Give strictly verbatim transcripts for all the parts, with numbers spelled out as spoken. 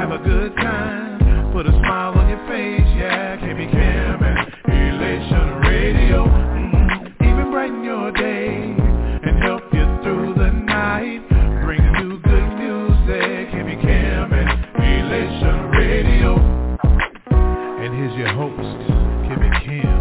have a good time, put a smile on your face, yeah. K B Cam and Elation Radio, mm-hmm. Even brighten your day and help you through the night. Bring you good music, K B Cam and Elation Radio. And here's your host, K B Cam.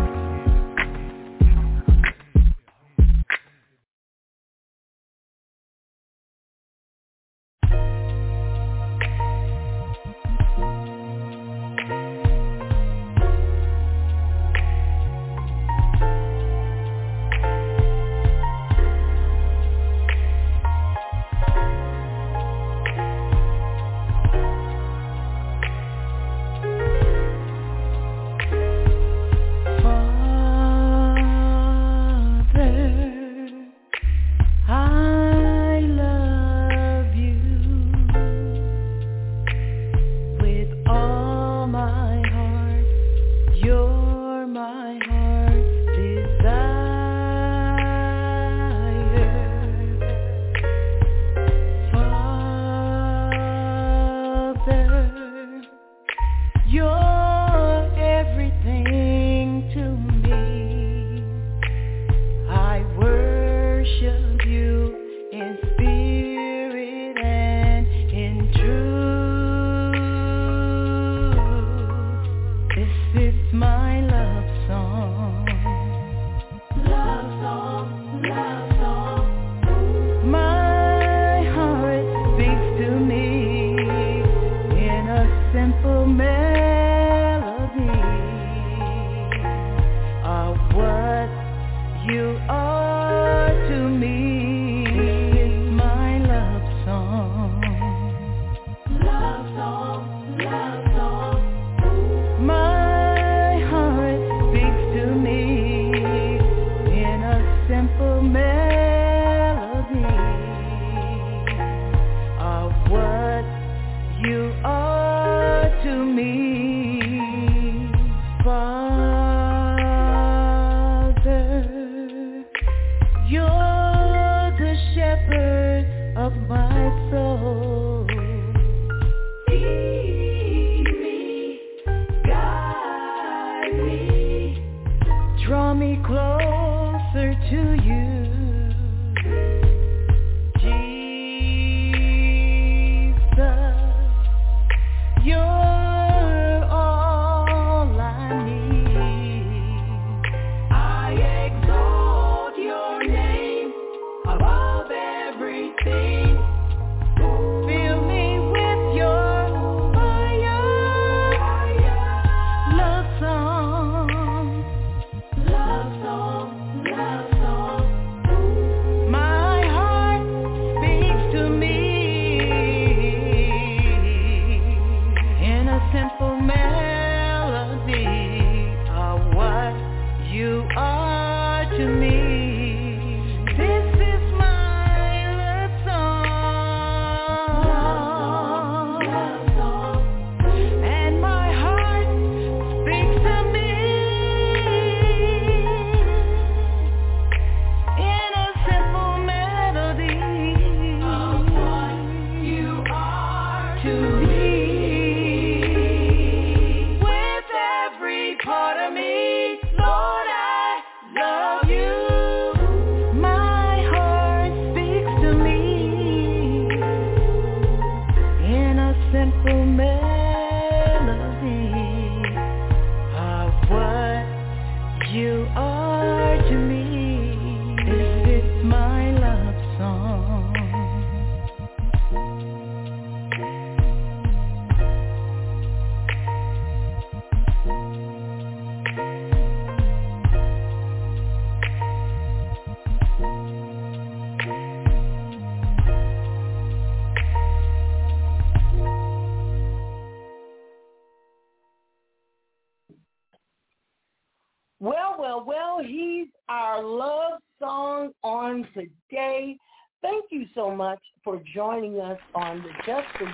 Well, well, well, he's our love song on today. Thank you so much for joining us on the Just For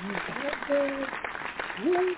You podcast.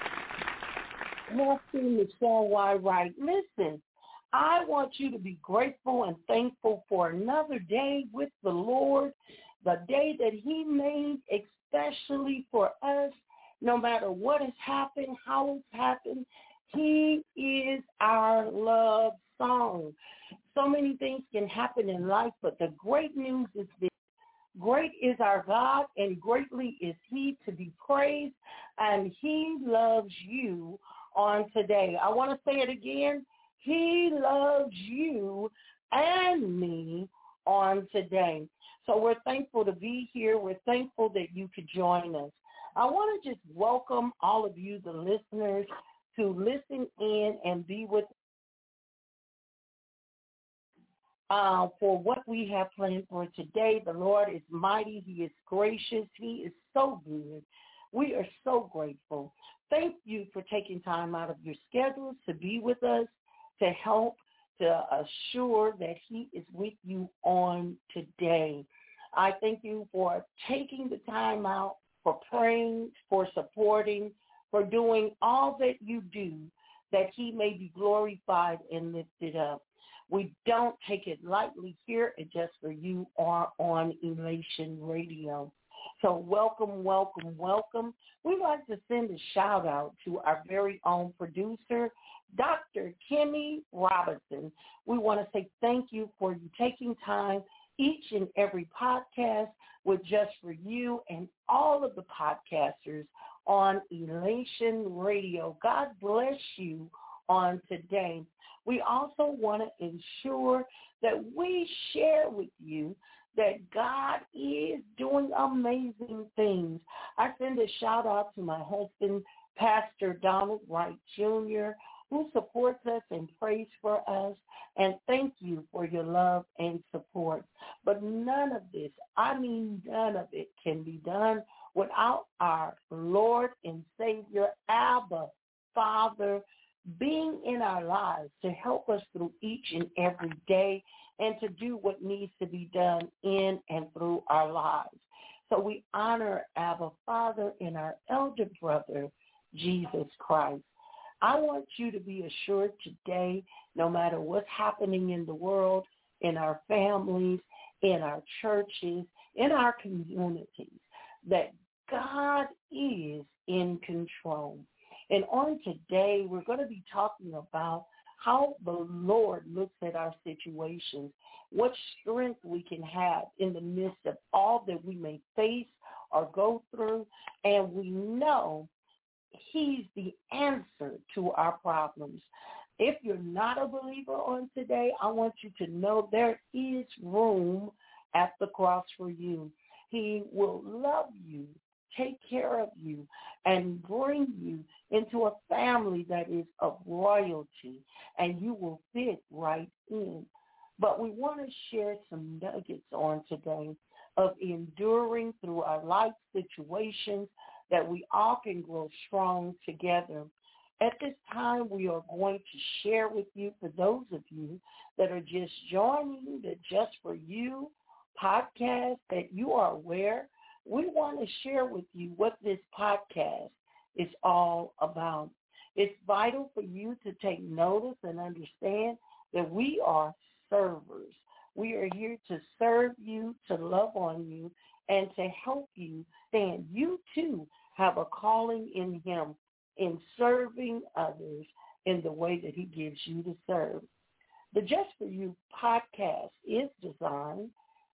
Matthew Michelle Y. Wright. Listen, I want you to be grateful and thankful for another day with the Lord, the day that he made especially for us No matter what has happened, how it's happened, he is our love song. So many things can happen in life, but the great news is this. Great is our God, and greatly is he to be praised, and he loves you on today. I want to say it again. He loves you and me on today. So we're thankful to be here. We're thankful that you could join us. I want to just welcome all of you, the listeners, to listen in and be with Uh, for what we have planned for today. The Lord is mighty. He is gracious. He is so good. We are so grateful. Thank you for taking time out of your schedules to be with us, to help, to assure that he is with you on today. I thank you for taking the time out, for praying, for supporting, for doing all that you do, that he may be glorified and lifted up. We don't take it lightly here at Just For You or on Elation Radio. So welcome, welcome, welcome. We'd like to send a shout out to our very own producer, Doctor Kimmy Robinson. We want to say thank you for you taking time each and every podcast with Just For You and all of the podcasters on Elation Radio. God bless you on today. We also want to ensure that we share with you that God is doing amazing things. I send a shout out to my husband, Pastor Donald Wright Junior, who supports us and prays for us. And thank you for your love and support. But none of this, I mean none of it, can be done without our Lord and Savior, Abba, Father, being in our lives to help us through each and every day and to do what needs to be done in and through our lives. So we honor Abba Father and our elder brother, Jesus Christ. I want you to be assured today, no matter what's happening in the world, in our families, in our churches, in our communities, that God is in control. And on today, we're going to be talking about how the Lord looks at our situations, what strength we can have in the midst of all that we may face or go through. And we know he's the answer to our problems. If you're not a believer on today, I want you to know there is room at the cross for you. He will love you, take care of you, and bring you into a family that is of royalty, and you will fit right in. But we want to share some nuggets on today of enduring through our life situations that we all can grow strong together. At this time, we are going to share with you, for those of you that are just joining the Just For You podcast, that you are aware, we want to share with you what this podcast is all about. It's vital for you to take notice and understand that we are servers. We are here to serve you, to love on you, and to help you stand. You, too, have a calling in him in serving others in the way that he gives you to serve. The Just For You podcast is designed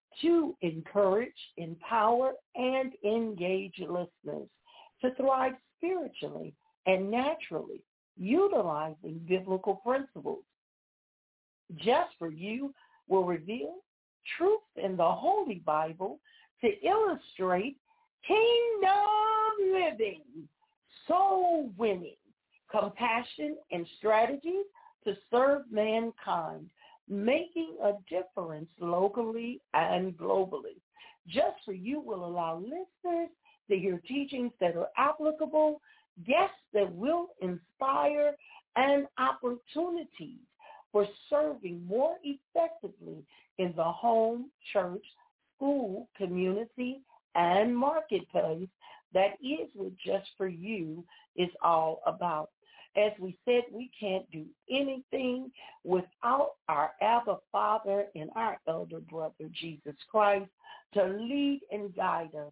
to encourage, empower, and engage listeners to thrive spiritually and naturally, utilizing biblical principles. Just For You will reveal truth in the Holy Bible to illustrate kingdom living, soul winning, compassion, and strategies to serve mankind, making a difference locally and globally. Just For You will allow listeners to hear teachings that are applicable, guests that will inspire, and opportunities for serving more effectively in the home, church, school, community, and marketplace. That is what Just For You is all about. As we said, we can't do anything without our Abba Father and our elder brother, Jesus Christ, to lead and guide us.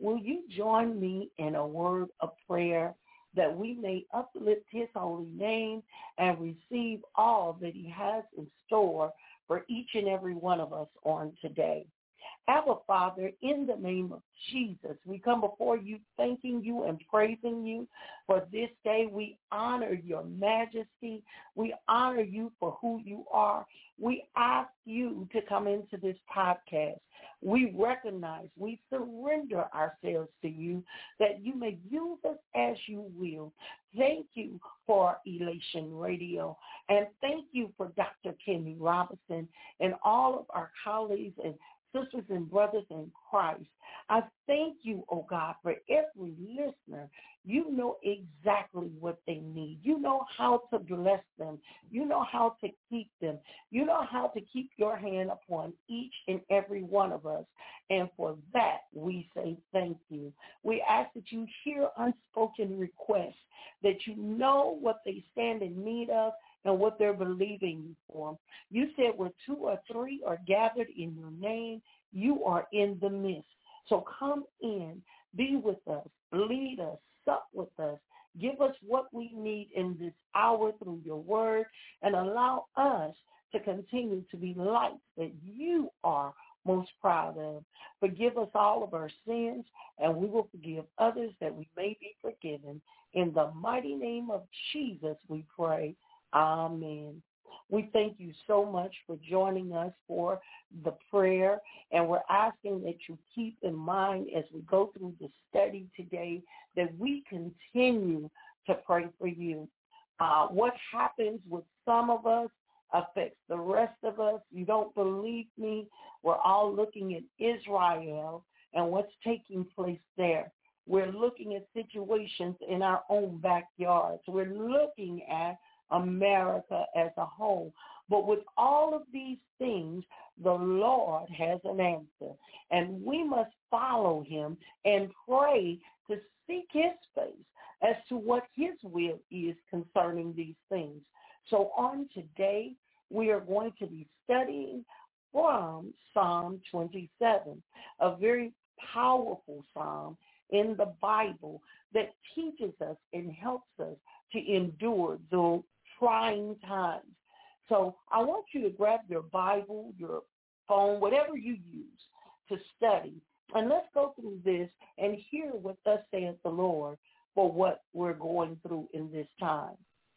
will you join me in a word of prayer that we may uplift his holy name and receive all that he has in store for each and every one of us on today. Abba, Father, in the name of Jesus, we come before you thanking you and praising you for this day. We honor your majesty. We honor you for who you are. We ask you to come into this podcast. We recognize, we surrender ourselves to you that you may use us as you will. Thank you for Elation Radio, and thank you for Doctor Kenny Robinson and all of our colleagues and sisters and brothers in Christ. I thank you, oh God, for every listener. You know exactly what they need. You know how to bless them. You know how to keep them. You know how to keep your hand upon each and every one of us. And for that, we say thank you. We ask that you hear unspoken requests, that you know what they stand in need of and what they're believing you for. You said where two or three are gathered in your name, you are in the midst. So come in, be with us, lead us, sup with us, give us what we need in this hour through your word, and allow us to continue to be lights that you are most proud of. Forgive us all of our sins, and we will forgive others that we may be forgiven. In the mighty name of Jesus we pray. Amen. We thank you so much for joining us for the prayer, and we're asking that you keep in mind as we go through the study today that we continue to pray for you. Uh, what happens with some of us affects the rest of us. You don't believe me? We're all looking at Israel and what's taking place there. We're looking at situations in our own backyards. We're looking at America as a whole. But with all of these things, the Lord has an answer. And we must follow him and pray to seek his face as to what his will is concerning these things. So on today, we are going to be studying from Psalm twenty-seven, a very powerful psalm in the Bible that teaches us and helps us to endure the trying times. So I want you to grab your Bible, your phone, whatever you use to study. And let's go through this and hear what thus saith the Lord for what we're going through in this time.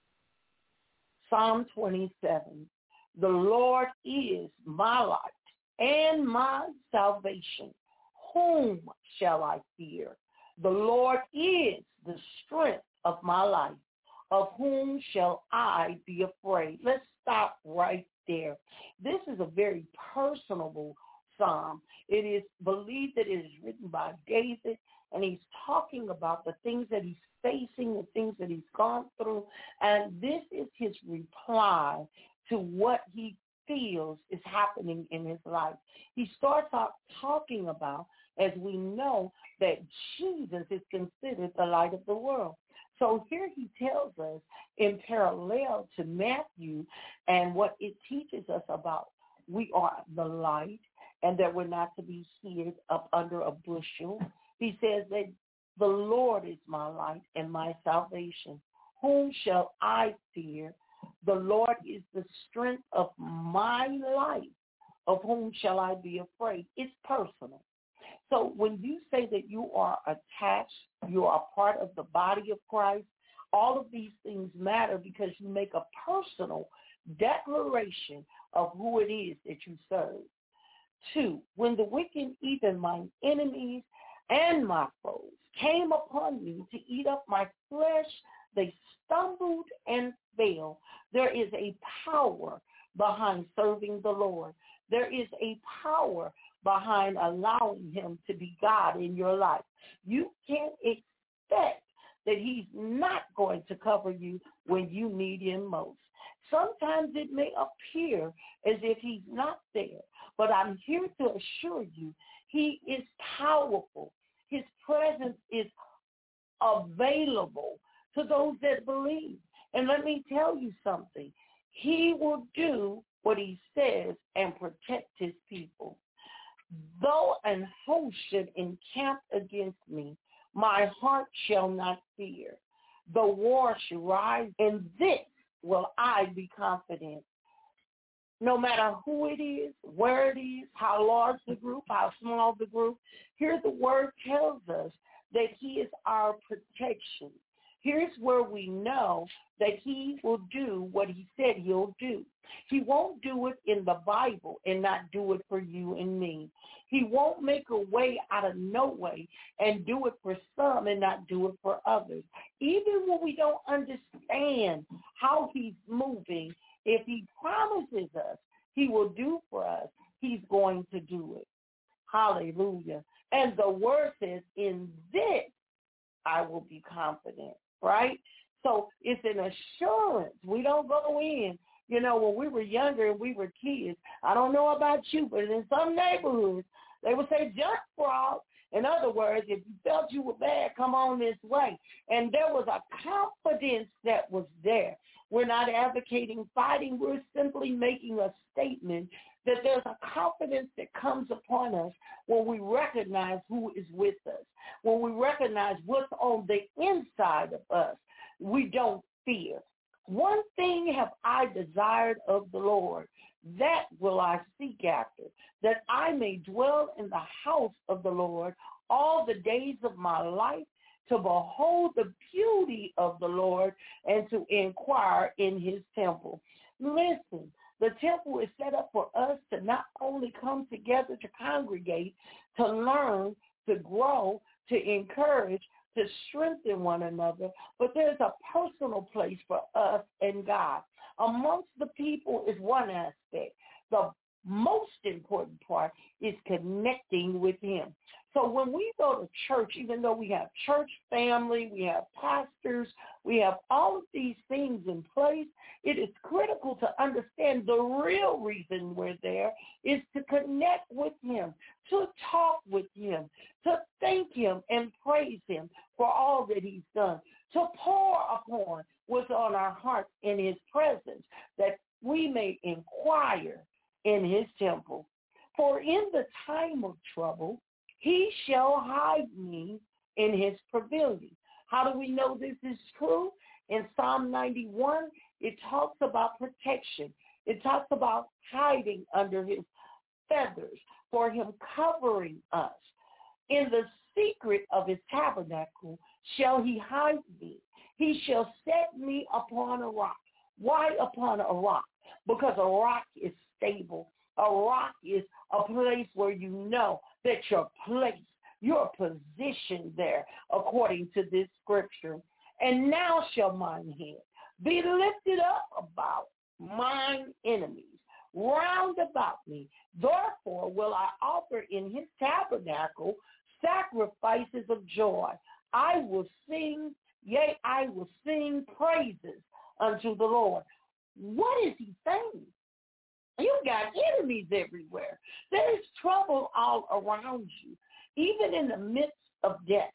Psalm twenty-seven. The Lord is my light and my salvation. Whom shall I fear? The Lord is the strength of my life. Of whom shall I be afraid? Let's stop right there. This is a very personable psalm. It is believed that it is written by David, and he's talking about the things that he's facing, the things that he's gone through, and this is his reply to what he feels is happening in his life. He starts out talking about, as we know, that Jesus is considered the light of the world. So here he tells us in parallel to Matthew and what it teaches us about we are the light and that we're not to be hid up under a bushel. He says that the Lord is my light and my salvation. Whom shall I fear? The Lord is the strength of my life. Of whom shall I be afraid? It's personal. So when you say that you are attached, you are part of the body of Christ, all of these things matter because you make a personal declaration of who it is that you serve. Two, when the wicked, even my enemies and my foes, came upon me to eat up my flesh, they stumbled and fell. There is a power behind serving the Lord. There is a power behind allowing him to be God in your life. You can't expect that he's not going to cover you when you need him most. Sometimes it may appear as if he's not there, but I'm here to assure you he is powerful. His presence is available to those that believe. And let me tell you something. He will do what he says and protect his people. Though an host should encamp against me, my heart shall not fear. The war shall rise, in this will I be confident. No matter who it is, where it is, how large the group, how small the group, here the word tells us that he is our protection. Here's where we know that he will do what he said he'll do. He won't do it in the Bible and not do it for you and me. He won't make a way out of no way and do it for some and not do it for others. Even when we don't understand how he's moving, if he promises us he will do for us, he's going to do it. Hallelujah. And the word says, in this I will be confident, right? So it's an assurance. We don't go in. You know, when we were younger and we were kids, I don't know about you, but in some neighborhoods, they would say, jump frog. In other words, if you felt you were bad, come on this way. And there was a confidence that was there. We're not advocating fighting. We're simply making a statement that there's a confidence that comes upon us when we recognize who is with us, when we recognize what's on the inside of us. We don't fear. One thing have I desired of the Lord, that will I seek after, that I may dwell in the house of the Lord all the days of my life, to behold the beauty of the Lord and to inquire in his temple. Listen, the temple is set up for us to not only come together to congregate, to learn, to grow, to encourage, to strengthen one another, but there's a personal place for us and God. Amongst the people is one aspect. The most important part is connecting with him. So when we go to church, even though we have church family, we have pastors, we have all of these things in place, it is critical to understand the real reason we're there is to connect with him, to talk with him, to thank him and praise him for all that he's done, to pour upon what's on our hearts in his presence, that we may inquire in his temple. For in the time of trouble, he shall hide me in his pavilion. How do we know this is true? In Psalm ninety-one, it talks about protection. It talks about hiding under his feathers, for him covering us. In the secret of his tabernacle shall he hide me. He shall set me upon a rock. Why upon a rock? Because a rock is stable. A rock is a place where you know that your place, your position there, according to this scripture. And now shall mine head be lifted up about mine enemies round about me. Therefore will I offer in his tabernacle sacrifices of joy. I will sing, yea, I will sing praises unto the Lord. What is he saying? You got enemies everywhere. There is trouble all around you, even in the midst of death.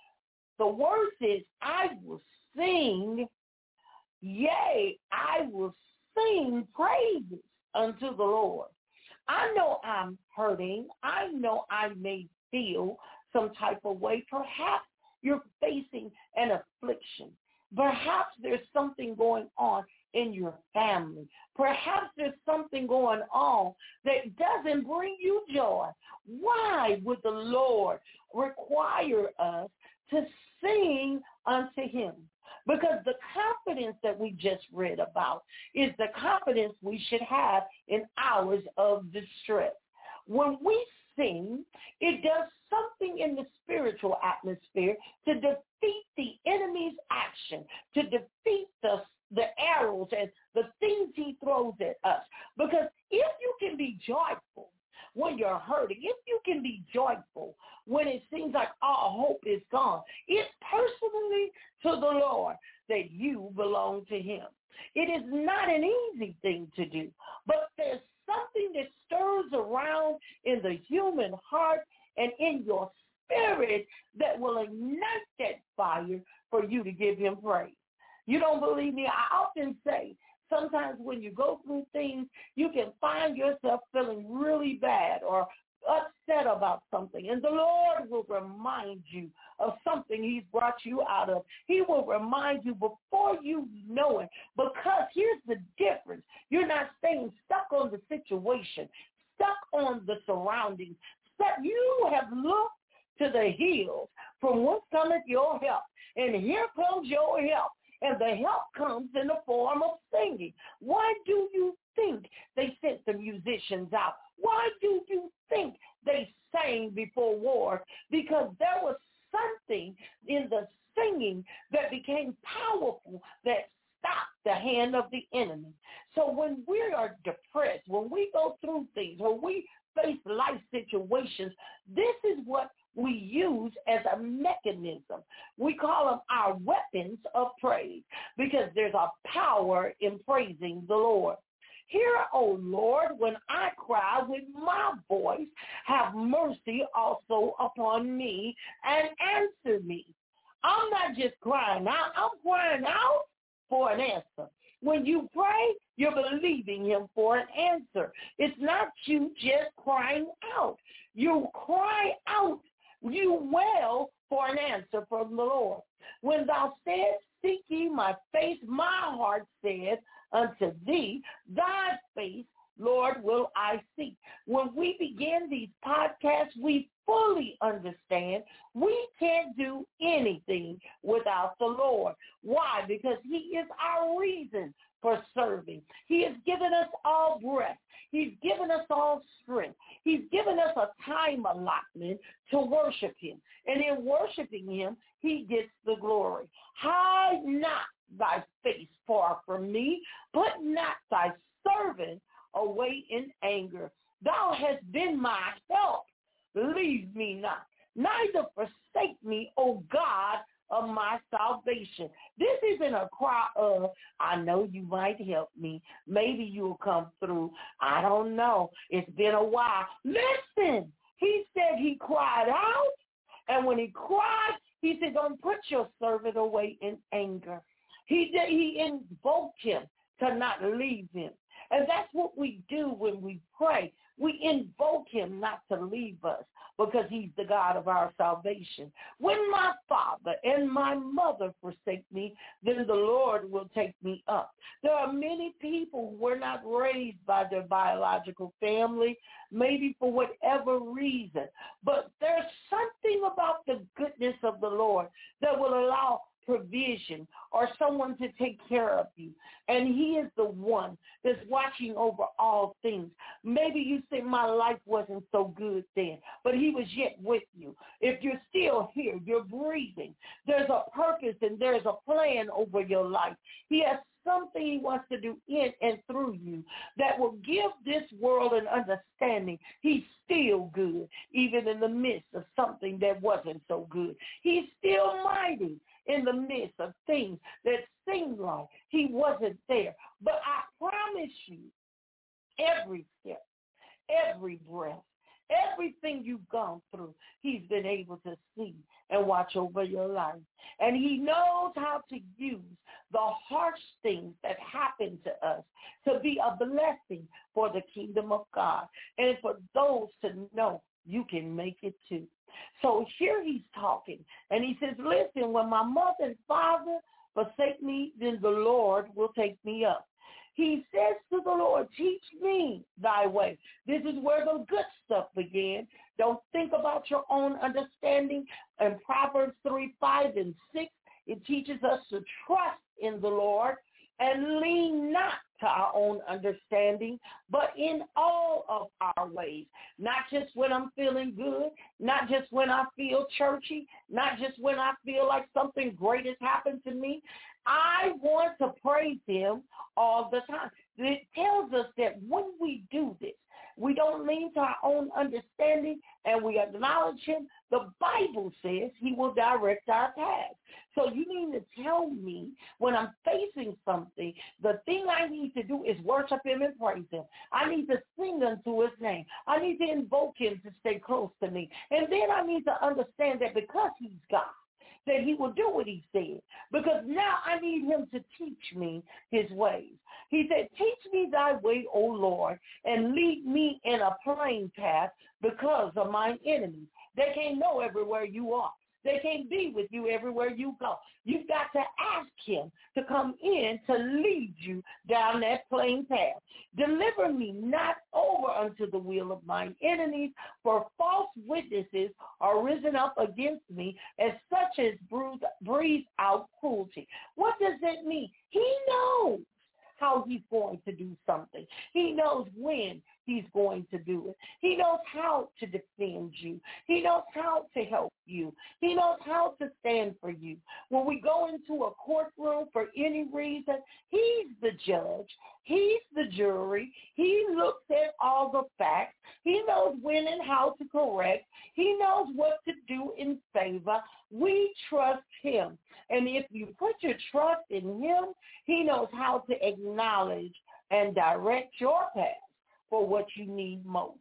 The word says, I will sing, yea, I will sing praises unto the Lord. I know I'm hurting. I know I may feel some type of way. Perhaps you're facing an affliction. Perhaps there's something going on in your family. Perhaps there's something going on that doesn't bring you joy. Why would the Lord require us to sing unto him? Because the confidence that we just read about is the confidence we should have in hours of distress. When we sing, it does something in the spiritual atmosphere to defeat the enemy's action, to defeat the the arrows and the things he throws at us. Because if you can be joyful when you're hurting, if you can be joyful when it seems like all hope is gone, it's personally to the Lord that you belong to him. It is not an easy thing to do, but there's something that stirs around in the human heart and in your spirit that will ignite that fire for you to give him praise. You don't believe me? I often say sometimes when you go through things, you can find yourself feeling really bad or upset upset about something, and the Lord will remind you of something he's brought you out of. He will remind you before you know it, because here's the difference. You're not staying stuck on the situation, stuck on the surroundings. Stuck, you have looked to the hills from whence cometh your help, and here comes your help. And the help comes in the form of singing. Why do you think they sent the musicians out? Why do you think they sang before war? Because there was something in the singing that became powerful that stopped the hand of the enemy. So when we are depressed, when we go through things, when we face life situations, this is what we use as a mechanism. We call them our weapons of praise, because there's a power in praising the Lord. Hear, O Lord, when I cry with my voice, have mercy also upon me and answer me. I'm not just crying out, I'm crying out for an answer. When you pray, you're believing him for an answer. It's not you just crying out. You cry out, you wail for an answer from the Lord. When thou saidst, seek ye my face, my heart said unto thee, thy face, Lord, will I seek. When we begin these podcasts, we fully understand we can't do anything without the Lord. Why? Because he is our reason for serving. He has given us all breath. He's given us all strength. He's given us a time allotment to worship him. And in worshiping him, he gets the glory. Hide not thy face far from me, put not thy servant away in anger. Thou hast been my help. Leave me not, neither forsake me, O God of my salvation. This isn't a cry of, I know you might help me. Maybe you'll come through. I don't know. It's been a while. Listen, he said he cried out, and when he cried, he said, don't put your servant away in anger. He did, he invoked him to not leave him. And that's what we do when we pray. We invoke him not to leave us, because he's the God of our salvation. When my father and my mother forsake me, then the Lord will take me up. There are many people who were not raised by their biological family, maybe for whatever reason. But there's something about the goodness of the Lord that will allow provision or someone to take care of you. And he is the one that's watching over all things. Maybe you say my life wasn't so good then, but he was yet with you. If you're still here, you're breathing. There's a purpose and there's a plan over your life. He has something he wants to do in and through you that will give this world an understanding. He's still good, even in the midst of something that wasn't so good. He's still mighty in the midst of things that seemed like he wasn't there. But I promise you, every step, every breath, everything you've gone through, he's been able to see and watch over your life. And he knows how to use the harsh things that happen to us to be a blessing for the kingdom of God and for those to know you can make it too. So here he's talking, and he says, listen, when my mother and father forsake me, then the Lord will take me up. He says to the Lord, teach me thy way. This is where the good stuff began. Don't think about your own understanding. In Proverbs three, five, and six, it teaches us to trust in the Lord and lean not to our own understanding, but in all of our ways. Not just when I'm feeling good, not just when I feel churchy, not just when I feel like something great has happened to me. I want to praise him all the time. It tells us that when we do this, we don't lean to our own understanding and we acknowledge him. The Bible says he will direct our paths. So you mean to tell me when I'm facing something, the thing I need to do is worship him and praise him. I need to sing unto his name. I need to invoke him to stay close to me. And then I need to understand that because he's God, that he will do what he said, because now I need him to teach me his ways. He said, teach me thy way, O Lord, and lead me in a plain path because of mine enemies. They can't know everywhere you are. They can't be with you everywhere you go. You've got to ask him to come in to lead you down that plain path. Deliver me not over unto the will of mine enemies, for false witnesses are risen up against me, as such as breathe out cruelty. What does that mean? He knows how he's going to do something. He knows when he's going to do it. He knows how to defend you. He knows how to help you. He knows how to stand for you. When we go into a courtroom for any reason, he's the judge. He's the jury. He looks at all the facts. He knows when and how to correct. He knows what to do in favor. We trust him. And if you put your trust in him, he knows how to acknowledge and direct your path for what you need most.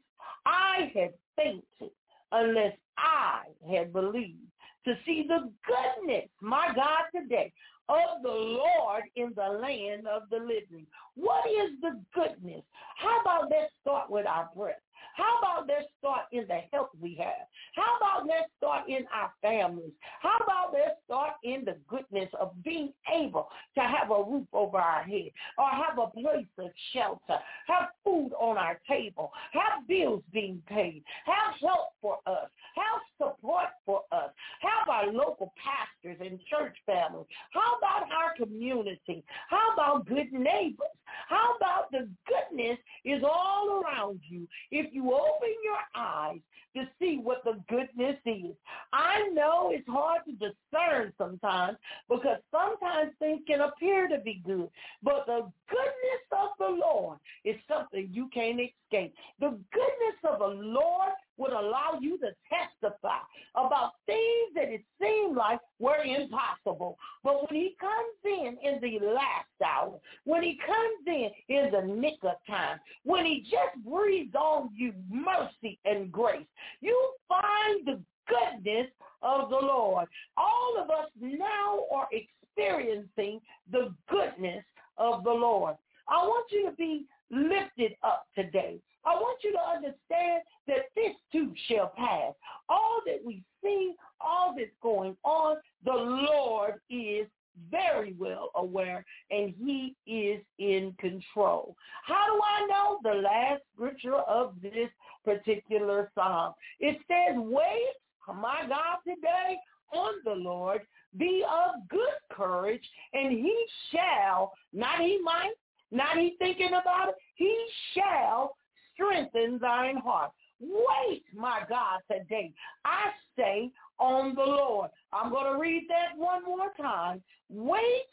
I had fainted unless I had believed to see the goodness, my God, today of the Lord in the land of the living. What is the goodness? How about let's start with our breath? How about let's start in the health we have? How about let's start in our families? How about let's start in the goodness of being able to have a roof over our head, or have a place of shelter, have food on our table, have bills being paid, have help for us, have support for us, have our local pastors and church families. How about our community? How about good neighbors? How about the goodness is all around you if you open your eyes to see what the goodness is? I know it's hard to discern sometimes, because sometimes things can appear to be good, but the goodness of the Lord is something you can't escape. The goodness of the Lord would allow you to testify about things that it seemed like were impossible. But when he comes in in the last hour, when he comes in in the nick of time, when he just breathes on you mercy and grace, you find the goodness of the Lord. All of us now are experiencing the goodness of the Lord. I want you to be lifted up today. I want you to understand that this too shall pass. All that we see, all that's going on, the Lord is very well aware, and he is in control. How do I know? The last scripture of this particular psalm. It says, wait, my God, today on the Lord, be of good courage, and he shall, not he might, not he thinking about it, he shall strengthen thine heart. Wait, my God, today. I say on the Lord. I'm going to read that one more time. Wait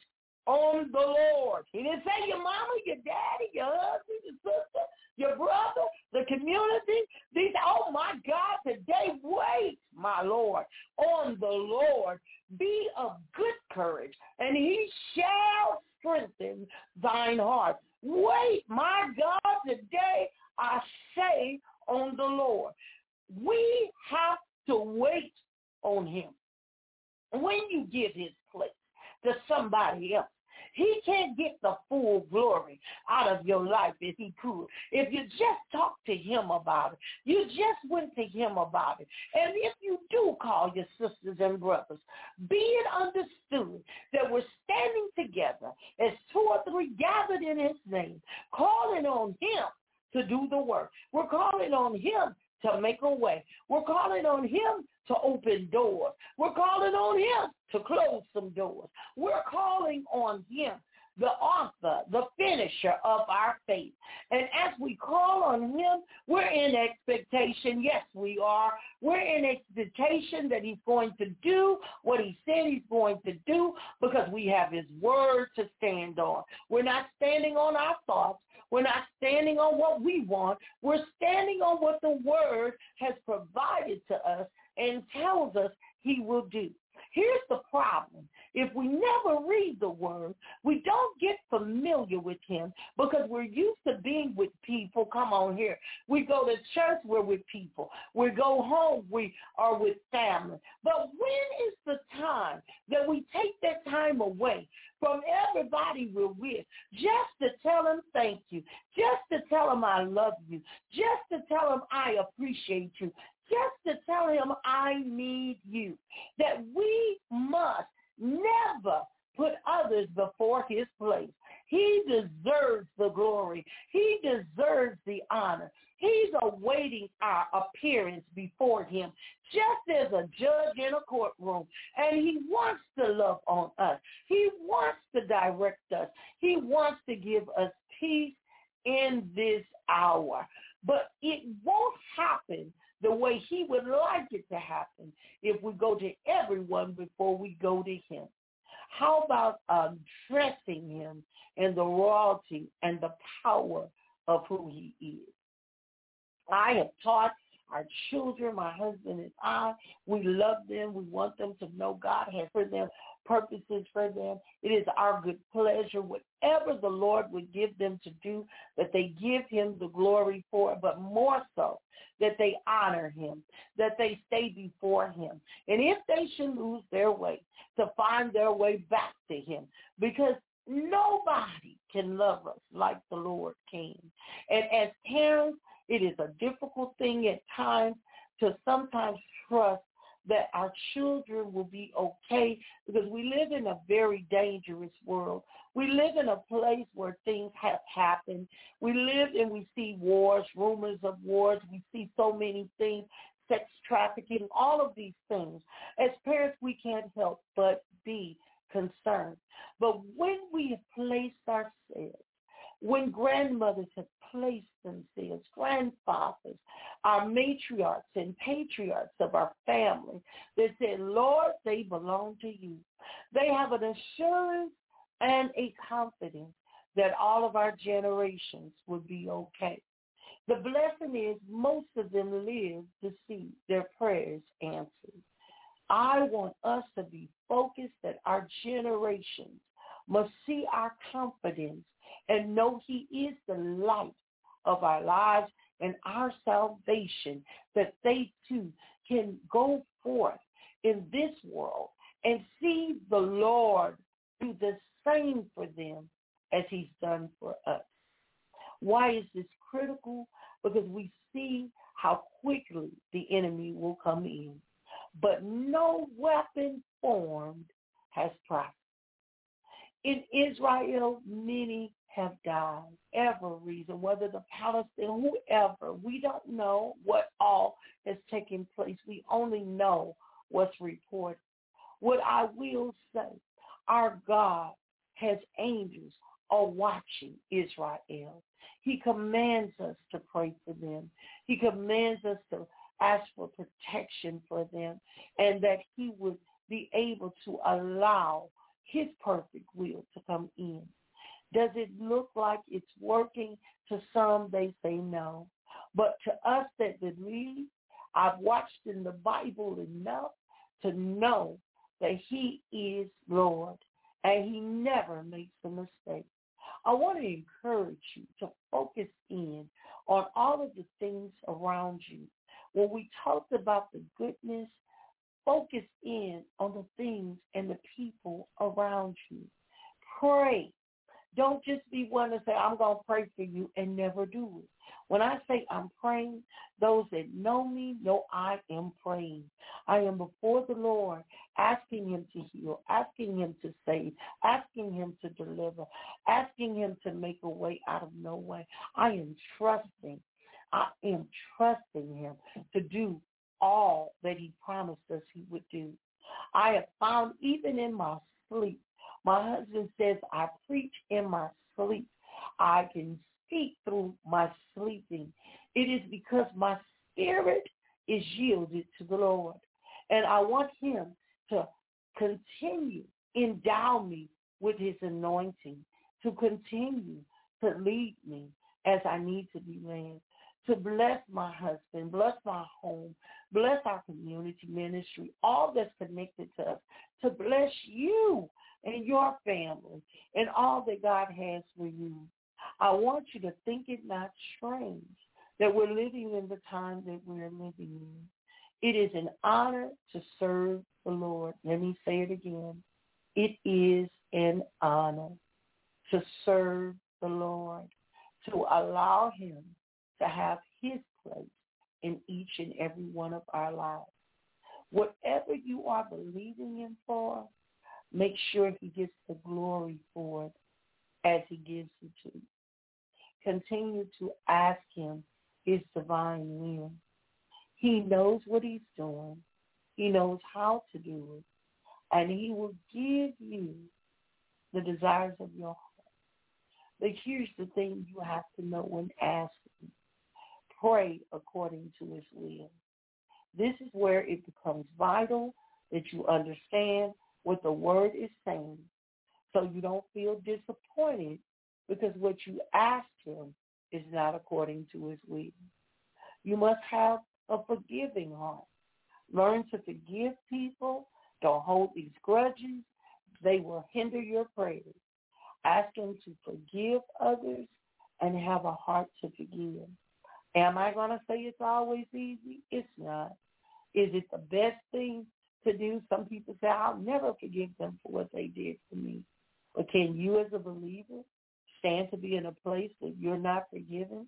on the Lord. He didn't say your mama, your daddy, your husband, your sister, your brother, the community. These, oh, my God, today, wait, my Lord, on the Lord. Be of good courage, and he shall strengthen thine heart. Wait, my God, today, I say on the Lord. We have to wait on him. When you give his place to somebody else, he can't get the full glory out of your life if he could. If you just talk to him about it, you just went to him about it. And if you do call your sisters and brothers, be it understood that we're standing together as two or three gathered in his name, calling on him to do the work. We're calling on him to make a way. We're calling on him to open doors. We're calling on him to close some doors. We're calling on him, the author, the finisher of our faith. And as we call on him, we're in expectation. Yes, we are. We're in expectation that he's going to do what he said he's going to do, because we have his word to stand on. We're not standing on our thoughts. We're not standing on what we want. We're standing on what the word has provided to us and tells us he will do. Here's the problem. If we never read the word, we don't get familiar familiar with him because we're used to being with people. Come on here. We go to church, we're with people. We go home, we are with family. But when is the time that we take that time away from everybody we're with just to tell them thank you, just to tell them I love you, just to tell them I appreciate you, just to tell him I need you? That we must never put others before his place. He deserves the glory. He deserves the honor. He's awaiting our appearance before him, just as a judge in a courtroom. And he wants to love on us. He wants to direct us. He wants to give us peace in this hour. But it won't happen the way he would like it to happen if we go to everyone before we go to him. How about addressing him in the royalty and the power of who he is? I have taught our children, my husband and I, we love them. We want them to know God has for them purposes for them. It is our good pleasure, whatever the Lord would give them to do, that they give him the glory for it, but more so that they honor him, that they stay before him. And if they should lose their way, to find their way back to him, because nobody can love us like the Lord can. And as parents, it is a difficult thing at times to sometimes trust that our children will be okay, because we live in a very dangerous world. We live in a place where things have happened. We live and we see wars, rumors of wars. We see so many things, sex trafficking, all of these things. As parents, we can't help but be concerned. But when we have placed ourselves, when grandmothers have placed themselves, grandfathers, our matriarchs and patriarchs of our family, that said, Lord, they belong to you. They have an assurance and a confidence that all of our generations will be okay. The blessing is most of them live to see their prayers answered. I want us to be focused that our generations must see our confidence and know he is the light of our lives and our salvation, that they too can go forth in this world and see the Lord do the same for them as he's done for us. Why is this critical? Because we see how quickly the enemy will come in. But no weapon formed has prospered. In Israel, many have died. Every reason, whether the Palestinians, whoever, we don't know what all has taken place. We only know what's reported. What I will say, our God has angels are watching Israel. He commands us to pray for them. He commands us to ask for protection for them, and that he would be able to allow his perfect will to come in. Does it look like it's working? To some, they say no. But to us that believe, I've watched in the Bible enough to know that he is Lord, and he never makes a mistake. I want to encourage you to focus in on all of the things around you. When we talked about the goodness, focus in on the things and the people around you. Pray. Don't just be one to say, I'm going to pray for you and never do it. When I say I'm praying, those that know me know I am praying. I am before the Lord, asking him to heal, asking him to save, asking him to deliver, asking him to make a way out of no way. I am trusting. I am trusting him to do all that he promised us he would do. I have found even in my sleep, my husband says I preach in my sleep. I can speak through my sleeping. It is because my spirit is yielded to the Lord. And I want him to continue, endow me with his anointing, to continue to lead me as I need to be led, to bless my husband, bless my home, bless our community ministry, all that's connected to us, to bless you and your family and all that God has for you. I want you to think it not strange that we're living in the time that we're living in. It is an honor to serve the Lord. Let me say it again. It is an honor to serve the Lord, to allow him to have his place in each and every one of our lives. Whatever you are believing in for, make sure he gets the glory for it as he gives it to you. Continue to ask him his divine will. He knows what he's doing. He knows how to do it. And he will give you the desires of your heart. But here's the thing you have to know when asking. Pray according to his will. This is where it becomes vital that you understand what the word is saying so you don't feel disappointed because what you asked him is not according to his will. You must have a forgiving heart. Learn to forgive people. Don't hold these grudges. They will hinder your prayers. Ask him to forgive others and have a heart to forgive. Am I going to say it's always easy? It's not. Is it the best thing to do? Some people say, I'll never forgive them for what they did to me. But can you as a believer stand to be in a place that you're not forgiven?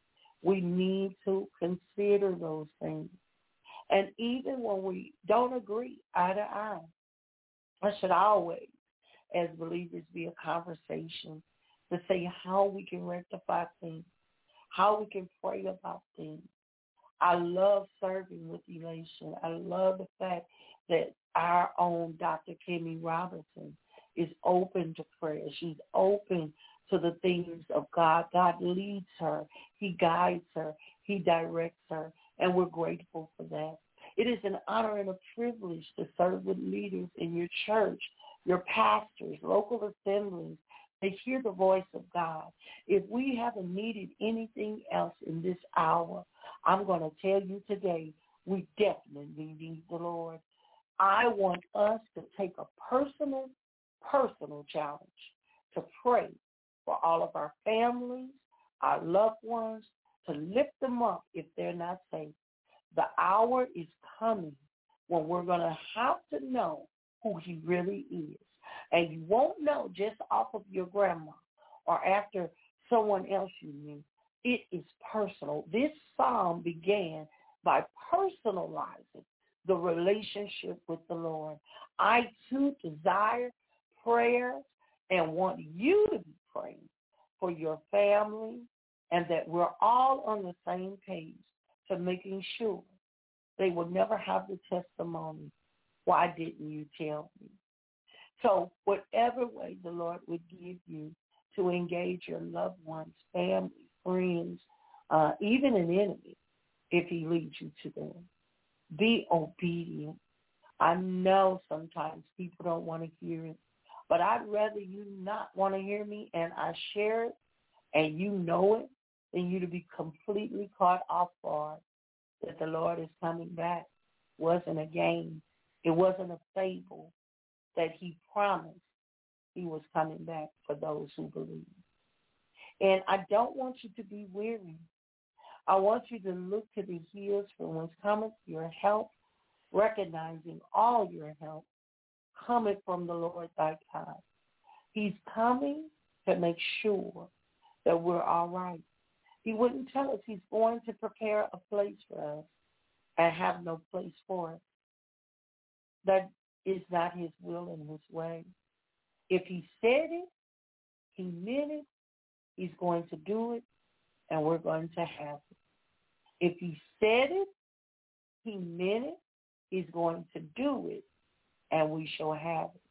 We need to consider those things. And even when we don't agree eye to eye, it should always, as believers, be a conversation to say how we can rectify things, how we can pray about things. I love serving with Elation. I love the fact that our own Doctor Kimmy Robinson is open to prayer. She's open to the things of God. God leads her. He guides her. He directs her. And we're grateful for that. It is an honor and a privilege to serve with leaders in your church, your pastors, local assemblies. They hear the voice of God. If we haven't needed anything else in this hour, I'm going to tell you today, we definitely need the Lord. I want us to take a personal, personal challenge to pray for all of our families, our loved ones, to lift them up if they're not safe. The hour is coming when we're going to have to know who he really is. And you won't know just off of your grandma or after someone else you knew. It is personal. This psalm began by personalizing the relationship with the Lord. I, too, desire prayer and want you to be praying for your family and that we're all on the same page to making sure they will never have the testimony, why didn't you tell me? So whatever way the Lord would give you to engage your loved ones, family, friends, uh, even an enemy, if he leads you to them, be obedient. I know sometimes people don't want to hear it, but I'd rather you not want to hear me and I share it and you know it than you to be completely caught off guard that the Lord is coming back. It wasn't a game. It wasn't a fable that he promised he was coming back for those who believe. And I don't want you to be weary. I want you to look to the hills from whence cometh your help, recognizing all your help cometh from the Lord thy God. He's coming to make sure that we're all right. He wouldn't tell us he's going to prepare a place for us and have no place for us. That is not his will and his way. If he said it, he meant it, he's going to do it, and we're going to have it. If he said it, he meant it, he's going to do it, and we shall have it.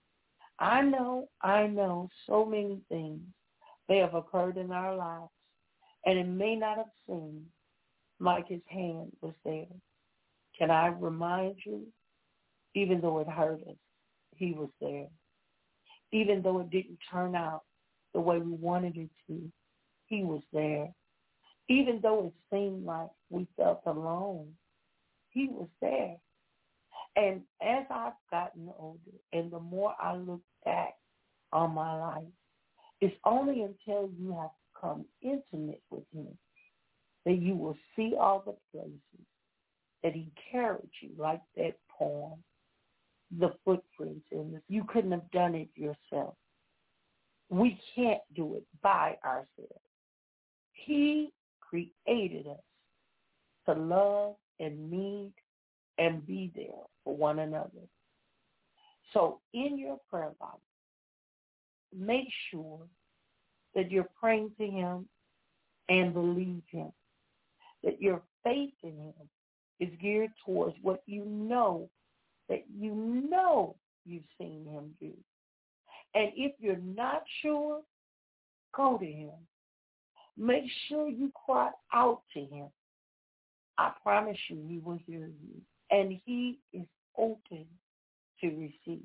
I know, I know so many things may have occurred in our lives, and it may not have seemed like his hand was there. Can I remind you, even though it hurt us, he was there. Even though it didn't turn out the way we wanted it to, he was there. Even though it seemed like we felt alone, he was there. And as I've gotten older and the more I look back on my life, it's only until you have become intimate with him that you will see all the places that he carried you, like that poem, the footprints in this. You couldn't have done it yourself. We can't do it by ourselves. He created us to love and need and be there for one another. So in your prayer life, make sure that you're praying to him and believe him, that your faith in him is geared towards what you know, that you know you've seen him do. And if you're not sure, go to him. Make sure you cry out to him. I promise you he will hear you. And he is open to receive.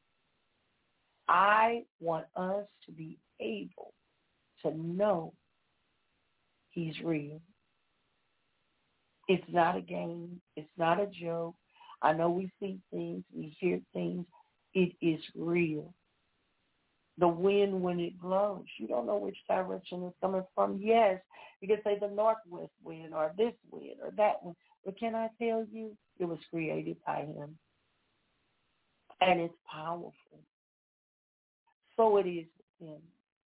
I want us to be able to know he's real. It's not a game. It's not a joke. I know we see things, we hear things. It is real. The wind, when it blows, you don't know which direction it's coming from. Yes, you can say the northwest wind or this wind or that one. But can I tell you, it was created by him. And it's powerful. So it is with him.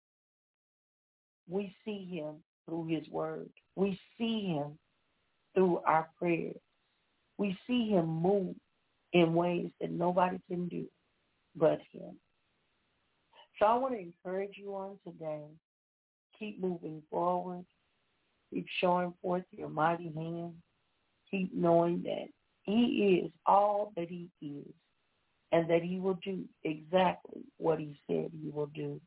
We see him through his word. We see him through our prayers. We see him move in ways that nobody can do but him. So I want to encourage you on today. Keep moving forward. Keep showing forth your mighty hand. Keep knowing that he is all that he is and that he will do exactly what he said he will do.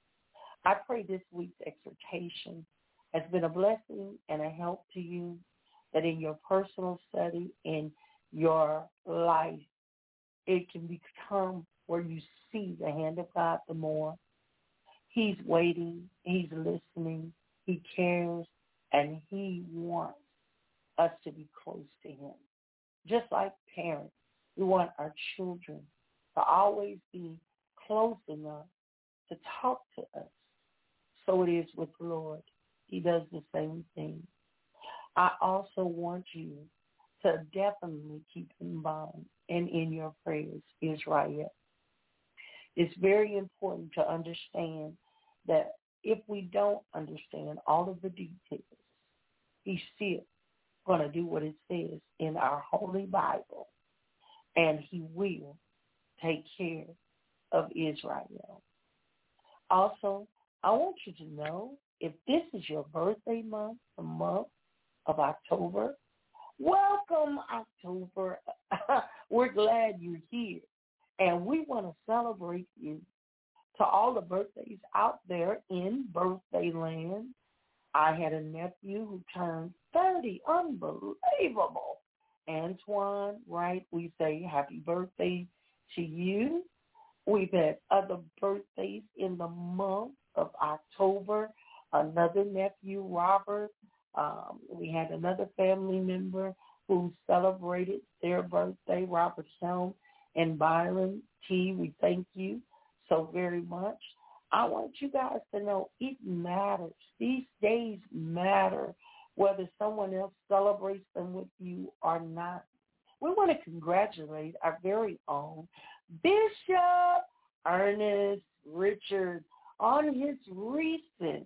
I pray this week's exhortation has been a blessing and a help to you, that in your personal study, in your life, it can become where you see the hand of God the more. He's waiting. He's listening. He cares. And he wants us to be close to him. Just like parents, we want our children to always be close enough to talk to us. So it is with the Lord. He does the same thing. I also want you to definitely keep in mind and in your prayers, Israel. It's very important to understand that if we don't understand all of the details, he's still going to do what it says in our Holy Bible, and he will take care of Israel. Also, I want you to know, if this is your birthday month, the month of October, welcome October. We're glad you're here. And we want to celebrate you. To all the birthdays out there in birthday land, I had a nephew who turned thirty. Unbelievable. Antoine, right? We say happy birthday to you. We've had other birthdays in the month of October. Another nephew, Robert. Um, we had another family member who celebrated their birthday, Robert Helm and Byron T. We thank you so very much. I want you guys to know it matters. These days matter, whether someone else celebrates them with you or not. We want to congratulate our very own Bishop Ernest Richard on his recent,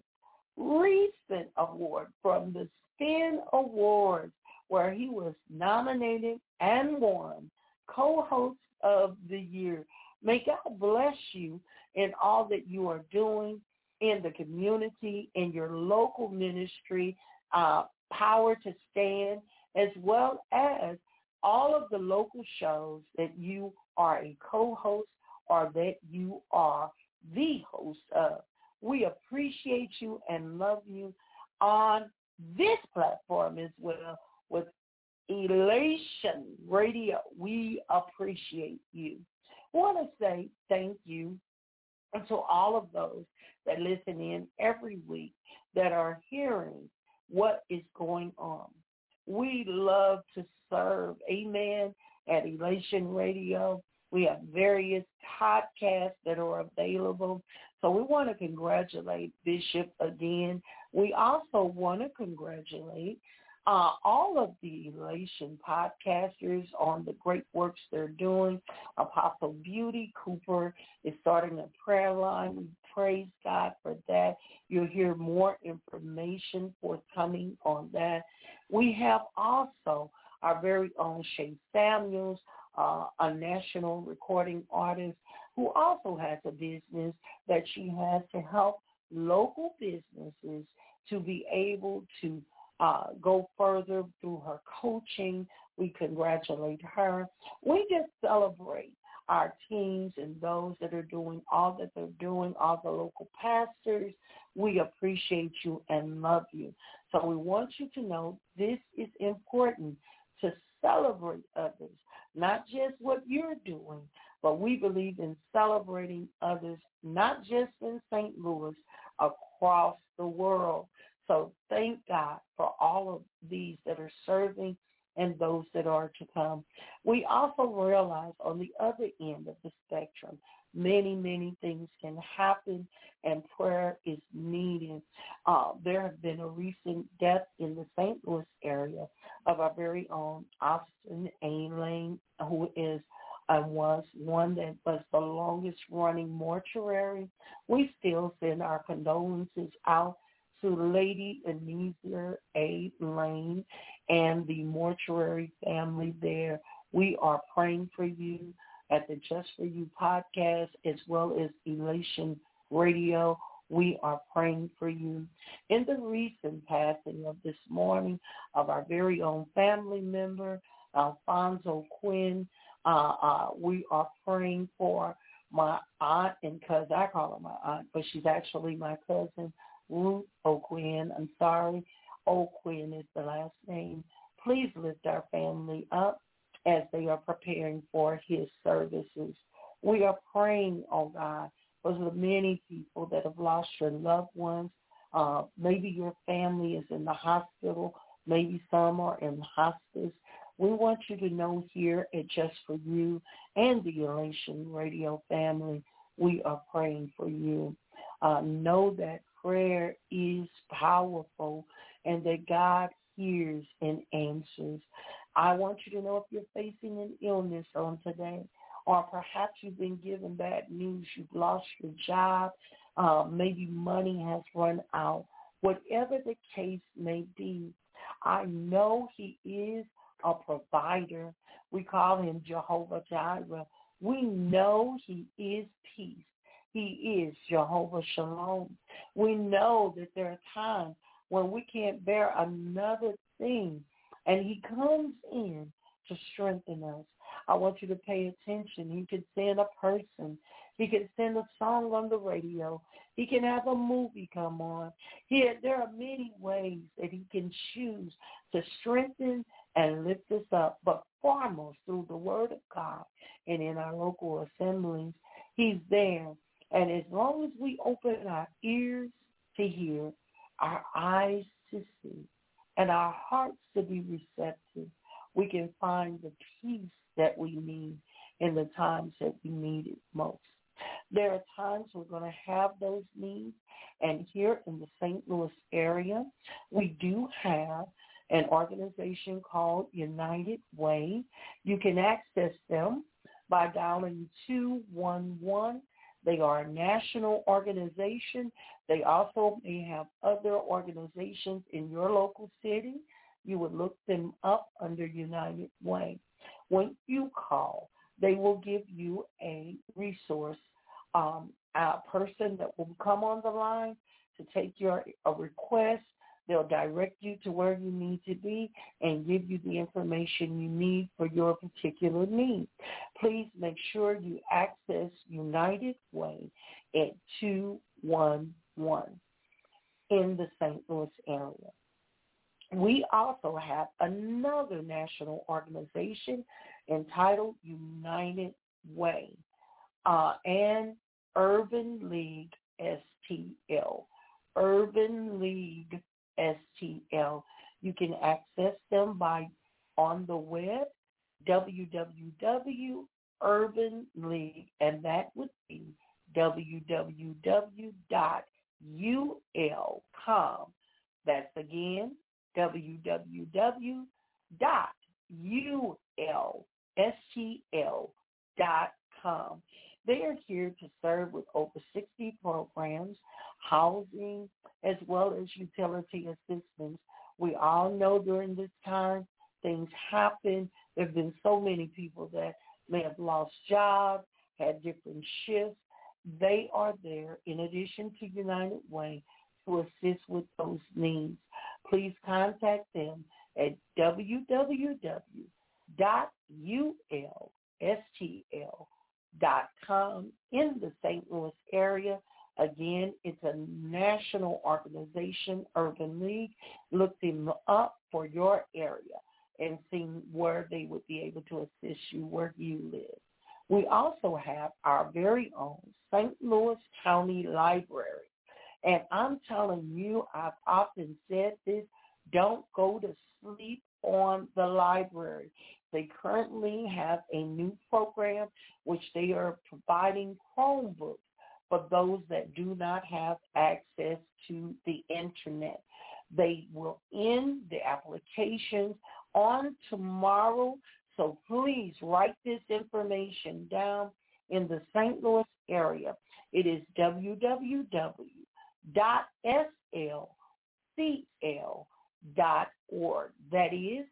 recent award from the Spin Awards, where he was nominated and won co-host of the year. May God bless you in all that you are doing in the community, in your local ministry, uh, Power to Stand, as well as all of the local shows that you are a co-host or that you are the host of. We appreciate you and love you on this platform as well with Elation Radio. We appreciate you. I want to say thank you to all of those that listen in every week that are hearing what is going on. We love to serve, amen, at Elation Radio. We have various podcasts that are available. So we want to congratulate Bishop again. We also want to congratulate uh, all of the Elation podcasters on the great works they're doing. Apostle Beauty Cooper is starting a prayer line. We praise God for that. You'll hear more information forthcoming on that. We have also our very own Shay Samuels, uh, a national recording artist who also has a business that she has to help local businesses to be able to uh, go further through her coaching. We congratulate her. We just celebrate our teams and those that are doing all that they're doing, all the local pastors. We appreciate you and love you. So we want you to know this is important to celebrate others, not just what you're doing, but we believe in celebrating others, not just in Saint Louis, across the world. So thank God for all of these that are serving and those that are to come. We also realize on the other end of the spectrum, many, many things can happen and prayer is needed. Uh, there have been a recent death in the Saint Louis area of our very own Austin A. Lane, who is and was one that was the longest running mortuary. We still send our condolences out to Lady Anisia A. Lane and the mortuary family there. We are praying for you at the Just For You podcast as well as Elation Radio. We are praying for you. In the recent passing of this morning of our very own family member, Alfonso Quinn, uh, uh, we are praying for my aunt and cousin. I call her my aunt, but she's actually my cousin, Ruth O'Quinn. I'm sorry. O'Quinn is the last name. Please lift our family up as they are preparing for his services. We are praying, oh God, for the many people that have lost your loved ones. Uh, maybe your family is in the hospital. Maybe some are in hospice. We want you to know here at Just For You and the Elation Radio family, we are praying for you. Uh, know that prayer is powerful and that God hears and answers. I want you to know if you're facing an illness on today, or perhaps you've been given bad news, you've lost your job, uh, maybe money has run out, whatever the case may be, I know he is a provider. We call him Jehovah Jireh. We know he is peace. He is Jehovah Shalom. We know that there are times when we can't bear another thing, and he comes in to strengthen us. I want you to pay attention. He can send a person. He can send a song on the radio. He can have a movie come on. He, there are many ways that he can choose to strengthen and lift us up, but foremost through the word of God and in our local assemblies, he's there. And as long as we open our ears to hear, our eyes to see, and our hearts to be receptive, we can find the peace that we need in the times that we need it most. There are times we're going to have those needs, and here in the Saint Louis area, we do have an organization called United Way. You can access them by dialing two one one. They are a national organization. They also may have other organizations in your local city. You would look them up under United Way. When you call, they will give you a resource, um, a person that will come on the line to take your a request. They'll direct you to where you need to be and give you the information you need for your particular need. Please make sure you access United Way at two one one in the Saint Louis area. We also have another national organization entitled United Way uh, and Urban League S T L. Urban League S T L. You can access them by on the web, w w w dot urban league, and that would be w w w dot u l dot com. That's again w w w dot u l dot com. They are here to serve with over sixty programs, housing, as well as utility assistance. We all know during this time things happen. There have been so many people that may have lost jobs, had different shifts. They are there, in addition to United Way, to assist with those needs. Please contact them at w w w dot u l s t l dot com in the Saint Louis area. Again, it's a national organization, Urban League. Look them up for your area and see where they would be able to assist you where you live. We also have our very own Saint Louis County Library. And I'm telling you, I've often said this, don't go to sleep on the library. They currently have a new program which they are providing Chromebooks for those that do not have access to the internet. They will end the applications on tomorrow, so please write this information down in the Saint Louis area. It is w w w dot s l c l dot org. That is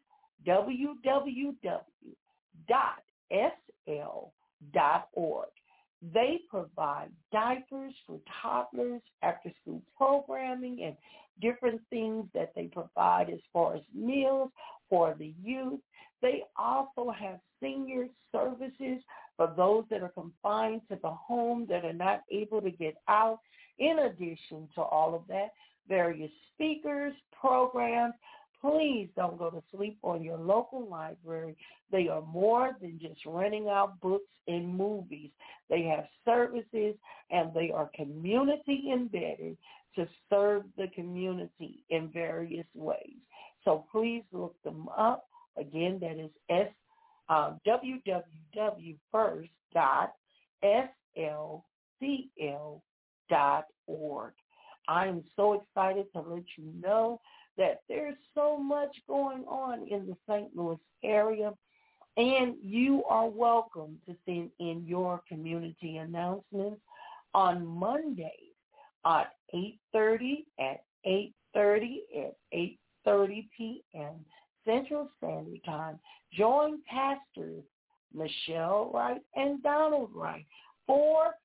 w w w dot s l dot org. They provide diapers for toddlers, after-school programming, and different things that they provide as far as meals for the youth. They also have senior services for those that are confined to the home that are not able to get out. In addition to all of that, various speakers, programs. Please don't go to sleep on your local library. They are more than just renting out books and movies. They have services, and they are community embedded to serve the community in various ways. So please look them up. Again, that is S, uh, w w w first dot s l c l dot org. I am so excited to let you know that there's so much going on in the Saint Louis area, and you are welcome to send in your community announcements on Mondays at eight thirty, at eight thirty, at eight thirty p.m. Central Standard Time. Join Pastors Michelle Wright and Donald Wright for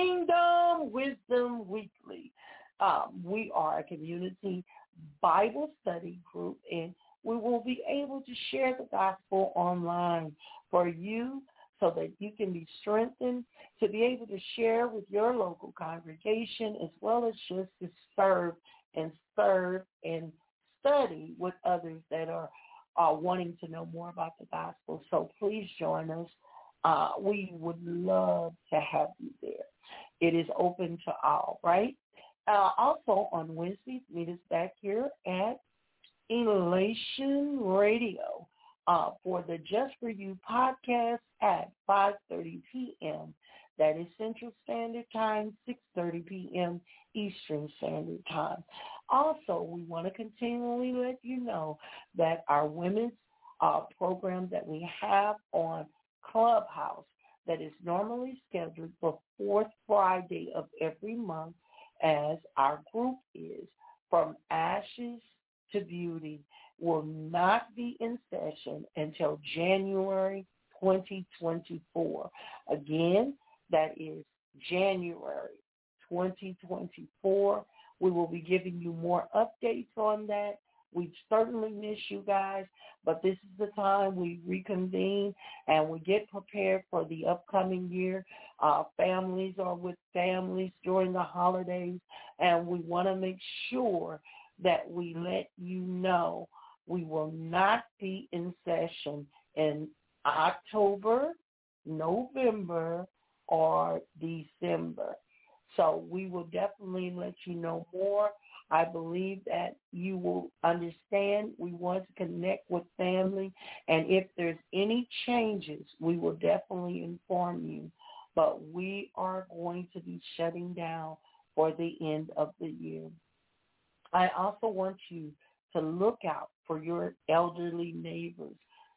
Kingdom Wisdom Weekly. Um, we are a community Bible study group, and we will be able to share the gospel online for you so that you can be strengthened to be able to share with your local congregation, as well as just to serve and serve and study with others that are uh, wanting to know more about the gospel. So please join us. Uh, we would love to have you there. It is open to all, right? Uh, also on Wednesdays, meet us back here at Elation Radio uh, for the Just For You podcast at five thirty p.m. That is Central Standard Time, six thirty p.m. Eastern Standard Time. Also, we want to continually let you know that our women's uh, program that we have on Clubhouse that is normally scheduled for fourth Friday of every month, as our group is From Ashes to Beauty, will not be in session until January twenty twenty-four. Again, that is January twenty twenty-four. We will be giving you more updates on that. We certainly miss you guys, but this is the time we reconvene and we get prepared for the upcoming year. Uh, families are with families during the holidays, and we want to make sure that we let you know we will not be in session in October, November, or December. So we will definitely let you know more I believe that you will understand. We want to connect with family, and if there's any changes, we will definitely inform you. But we are going to be shutting down for the end of the year. I also want you to look out for your elderly neighbors.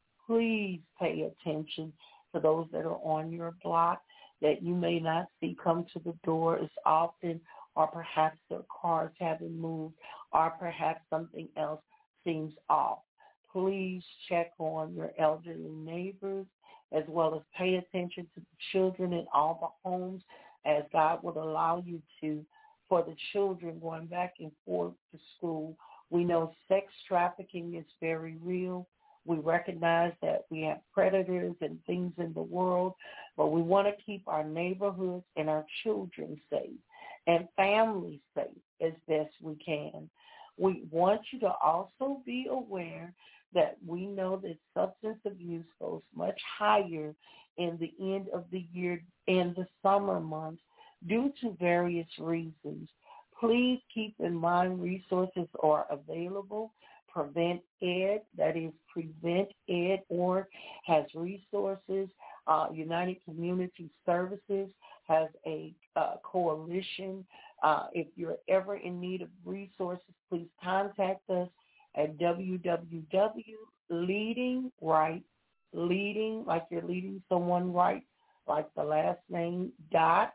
Please pay attention to those that are on your block that you may not see come to the door as often, or perhaps their cars haven't moved, or perhaps something else seems off. Please check on your elderly neighbors, as well as pay attention to the children in all the homes, as God would allow you to, for the children going back and forth to school. We know sex trafficking is very real. We recognize that we have predators and things in the world, but we want to keep our neighborhoods and our children safe and families safe as best we can. We want you to also be aware that we know that substance abuse goes much higher in the end of the year and the summer months due to various reasons. Please keep in mind resources are available. Prevent Ed, that is Prevent Ed org, has resources. Uh, United Community Services has a uh, coalition. Uh, if you're ever in need of resources, please contact us at w w w dot leading right, leading like you're leading someone right, like the last name, dot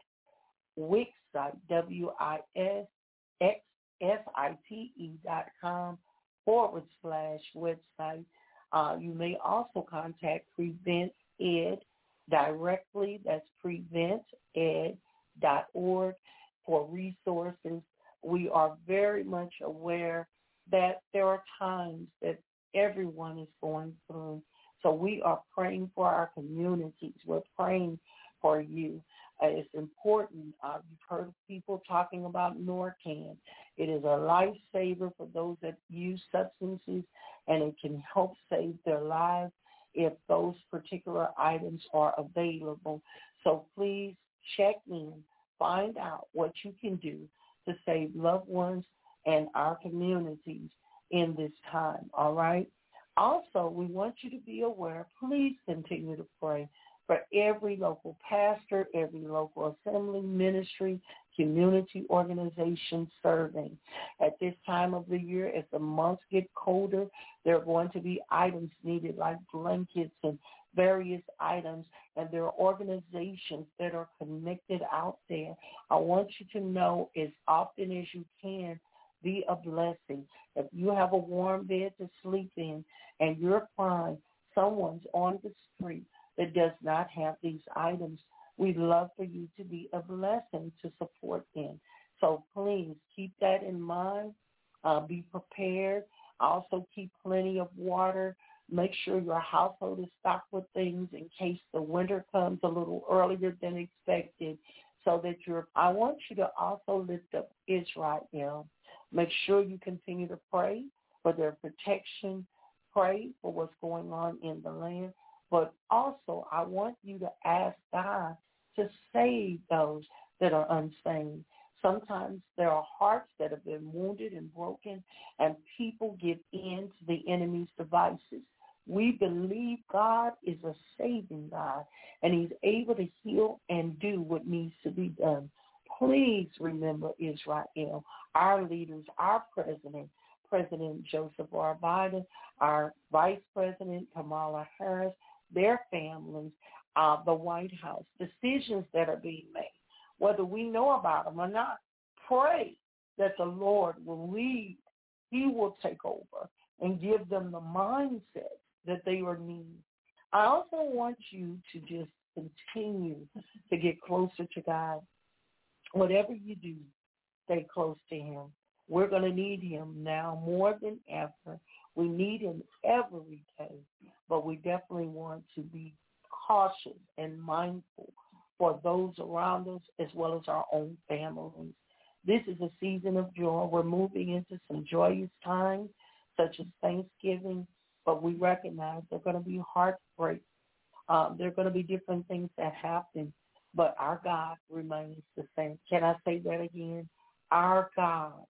wixsite, W I S X S I T E dot com forward slash website. Uh, you may also contact Prevent Ed directly. That's prevent ed dot org for resources. We are very much aware that there are times that everyone is going through. So we are praying for our communities. We're praying for you. Uh, it's important. Uh, you've heard people talking about Narcan. It is a lifesaver for those that use substances, and it can help save their lives if those particular items are available. So please check in, find out what you can do to save loved ones and our communities in this time, all right? Also, we want you to be aware, please continue to pray for every local pastor, every local assembly, ministry, community organization serving. At this time of the year, as the months get colder, there are going to be items needed like blankets and various items, and there are organizations that are connected out there. I want you to know as often as you can, be a blessing. If you have a warm bed to sleep in and you're fine, someone's on the street that does not have these items, we'd love for you to be a blessing to support them. So please keep that in mind. Uh, be prepared. Also keep plenty of water. Make sure your household is stocked with things in case the winter comes a little earlier than expected, so that you're, I want you to also lift up Israel. Make sure you continue to pray for their protection. Pray for what's going on in the land. But also, I want you to ask God to save those that are unsaved. Sometimes there are hearts that have been wounded and broken, and people give in to the enemy's devices. We believe God is a saving God, and he's able to heal and do what needs to be done. Please remember Israel, our leaders, our president, President Joseph R. Biden, our Vice President Kamala Harris, their families, uh, the White House, decisions that are being made, whether we know about them or not. Pray that the Lord will lead. He will take over and give them the mindset that they are needing. I also want you to just continue to get closer to God. Whatever you do, stay close to him. We're going to need him now more than ever. We need him every day, but we definitely want to be cautious and mindful for those around us as well as our own families. This is a season of joy. We're moving into some joyous times, such as Thanksgiving, but we recognize there are going to be heartbreak. Um, there are going to be different things that happen, but our God remains the same. Can I say that again? Our God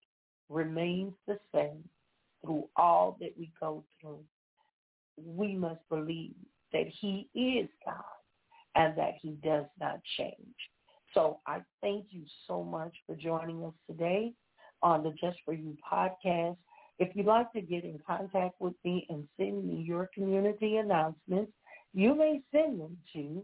remains the same through all that we go through. We must believe that he is God and that he does not change. So I thank you so much for joining us today on the Just For You podcast. If you'd like to get in contact with me and send me your community announcements, you may send them to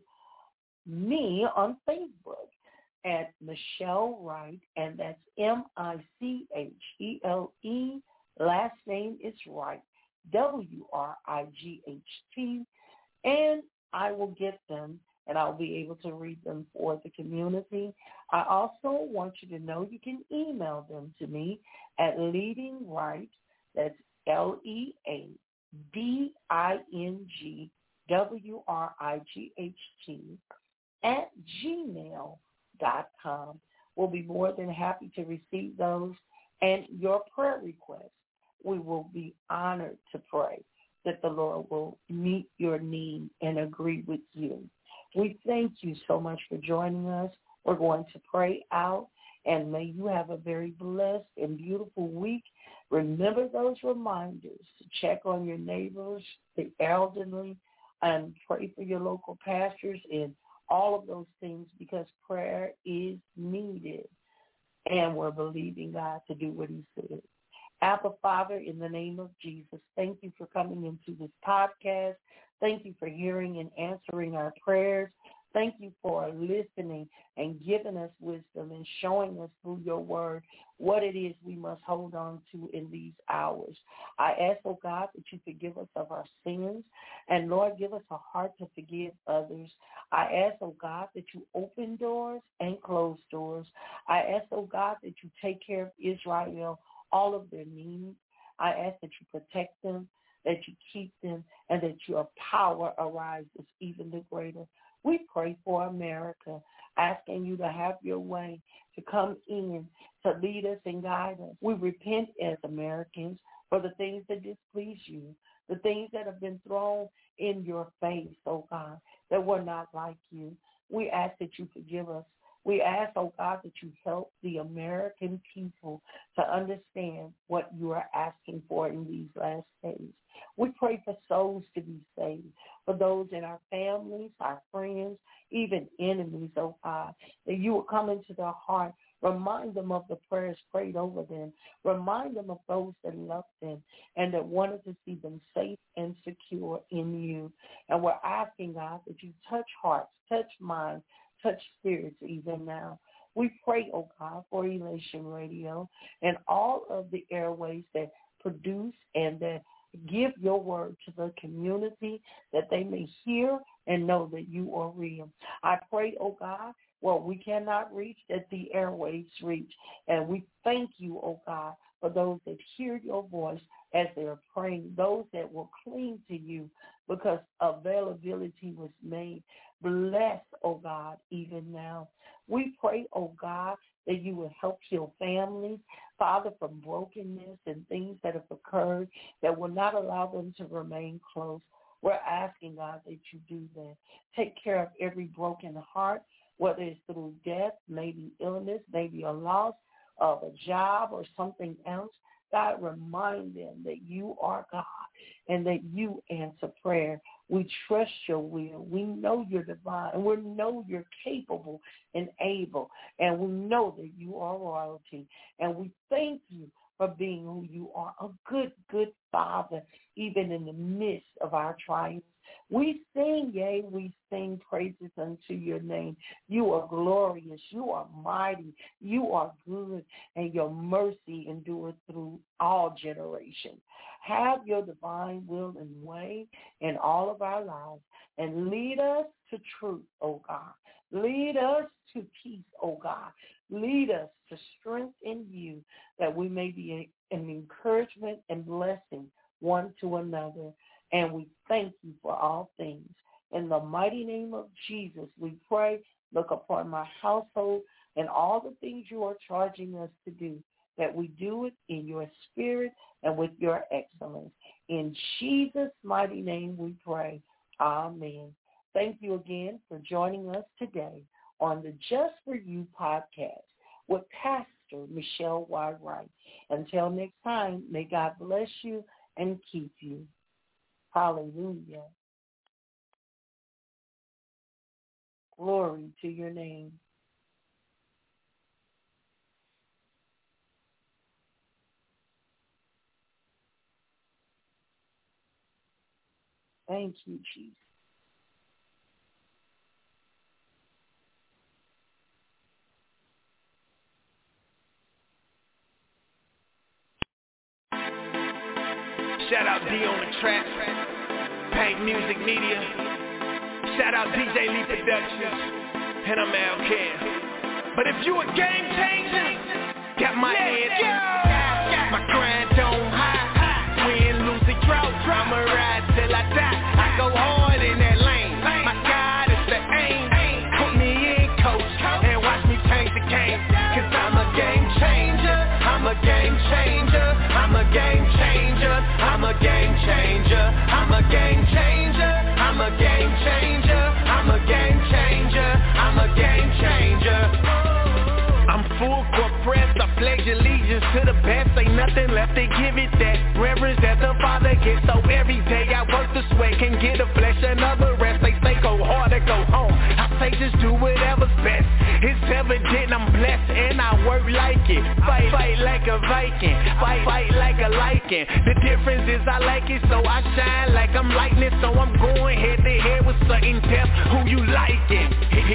me on Facebook at Michelle Wright, and that's M I C H E L E. Last name is Wright, W R I G H T, and I will get them, and I'll be able to read them for the community. I also want you to know you can email them to me at Leading Wright, that's L E A D I N G W R I G H T, at gmail dot com. We'll be more than happy to receive those and your prayer requests. We will be honored to pray that the Lord will meet your need and agree with you. We thank you so much for joining us. We're going to pray out, and may you have a very blessed and beautiful week. Remember those reminders to check on your neighbors, the elderly, and pray for your local pastors and all of those things, because prayer is needed, and we're believing God to do what he said. Abba, Father, in the name of Jesus, thank you for coming into this podcast. Thank you for hearing and answering our prayers. Thank you for listening and giving us wisdom and showing us through your word what it is we must hold on to in these hours. I ask, oh God, that you forgive us of our sins, and Lord, give us a heart to forgive others. I ask, oh God, that you open doors and close doors. I ask, oh God, that you take care of Israel, all of their needs. I ask that you protect them, that you keep them, and that your power arises even the greater. We pray for America, asking you to have your way, to come in, to lead us and guide us. We repent as Americans for the things that displease you, the things that have been thrown in your face, oh God, that were not like you. We ask that you forgive us. We ask, oh God, that you help the American people to understand what you are asking for in these last days. We pray for souls to be saved, for those in our families, our friends, even enemies, oh God, that you will come into their heart. Remind them of the prayers prayed over them. Remind them of those that love them and that wanted to see them safe and secure in you. And we're asking, God, that you touch hearts, touch minds, touch spirits even now. We pray, oh God, for Elation Radio and all of the airways that produce and that give your word to the community, that they may hear and know that you are real. I pray, oh God, what we cannot reach, that the airwaves reach. And we thank you, oh God, for those that hear your voice as they're praying, those that will cling to you because availability was made. Bless, oh God, even now. We pray, oh God, that you will help heal families, Father, from brokenness and things that have occurred that will not allow them to remain close. We're asking, God, that you do that. Take care of every broken heart, whether it's through death, maybe illness, maybe a loss of a job or something else. God, remind them that you are God and that you answer prayer. We trust your will. We know you're divine, and we know you're capable and able, and we know that you are royalty. And we thank you for being who you are, a good, good Father, even in the midst of our triumphs. We sing, yea, we sing praises unto your name. You are glorious. You are mighty. You are good, and your mercy endureth through all generations. Have your divine will and way in all of our lives, and lead us to truth, O God. Lead us to peace, O God. Lead us to strength in you, that we may be an encouragement and blessing one to another. And we thank you for all things. In the mighty name of Jesus, we pray. Look upon my household and all the things you are charging us to do, that we do it in your spirit and with your excellence. In Jesus' mighty name we pray. Amen. Thank you again for joining us today on the Just For You podcast with Pastor Pastor Michelle Wright. Until next time, may God bless you and keep you. Hallelujah. Glory to your name. Thank you, Jesus. Shout out D on the track, Paint Music Media. Shout out D J Lee Productions, and I'm Al Cam. But if you a game changer, got my head, my grind on high, win, lose, and drought. I'ma ride till I die. I go hard in that lane. My God is the aim. Put me in, coach, and watch me change the game. Cause I'm a game changer. I'm a game changer. I'm a game changer. I'm a game changer. I'm a game changer. I'm a game changer. I'm a game changer. I'm a game changer. I'm full court press. I pledge allegiance to the best. Ain't nothing left to give it that reverence that the Father gets. So every day I work the sweat, can get a flesh another rest. They say go hard or go home. I say just do whatever's best. It's evident I'm blessed and I work like it. Fight, fight like a Viking. Fight, fight like a lichen. The difference is I like it, so I shine like I'm lightning. So I'm going head to head with certain depth. Who you liking?